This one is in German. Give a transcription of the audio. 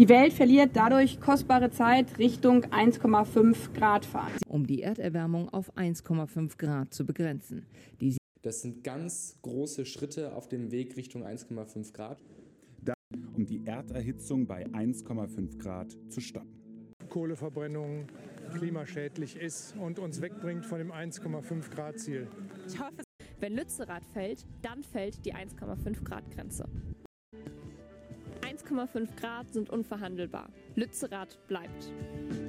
Die Welt verliert dadurch kostbare Zeit Richtung 1,5 Grad Fahrt. Um die Erderwärmung auf 1,5 Grad zu begrenzen. Das sind ganz große Schritte auf dem Weg Richtung 1,5 Grad. Um die Erderhitzung bei 1,5 Grad zu stoppen. Kohleverbrennung klimaschädlich ist und uns wegbringt von dem 1,5 Grad Ziel. Ich hoffe, wenn Lützerath fällt, dann fällt die 1,5 Grad Grenze. 1,5 Grad sind unverhandelbar. Lützerath bleibt.